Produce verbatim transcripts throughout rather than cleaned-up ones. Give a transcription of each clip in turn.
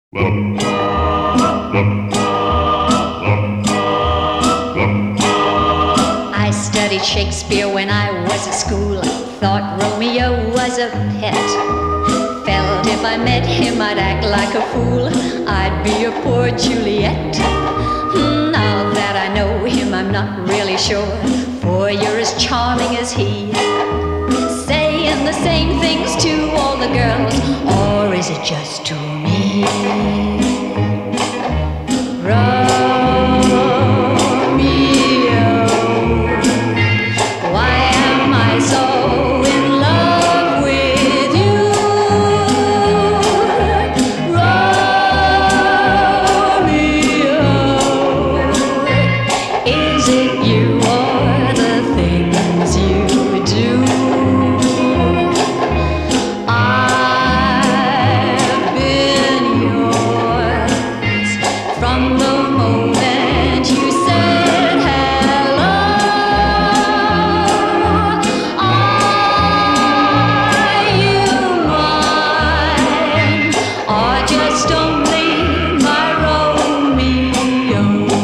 I studied Shakespeare when I was at school. Thought Romeo was a pet. Felt if I met him I'd act like a fool. I'd be a poor Juliet. Now that I know him I'm not really sure, for you're as charming as he. Saying the same things to all the girls, or is it just to me? Romeo, why am I so in love with you? Romeo, is it you or the things you do? I've been yours from the moment you said hello. Are you mine, or just only my Romeo?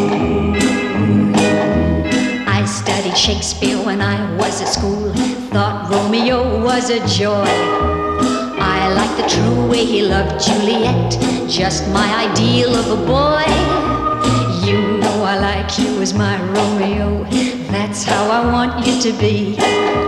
I studied Shakespeare when I was at school. Thought Romeo was a joy. I liked the true way he loved Juliet, just my ideal of a boy. You know I like you as my Romeo, that's how I want you to be.